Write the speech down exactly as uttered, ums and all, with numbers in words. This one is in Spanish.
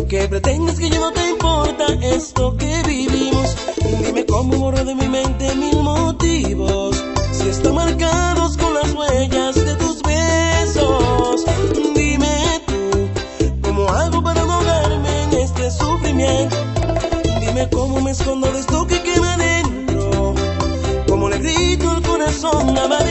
¿Qué pretendes que ya no te importa esto que vivimos? Dime cómo borro de mi mente mil motivos, si están marcados con las huellas de tus besos. Dime tú, ¿cómo hago para no ahogarme en este sufrimiento? Dime cómo me escondo de esto que quema dentro, cómo le grito al corazón a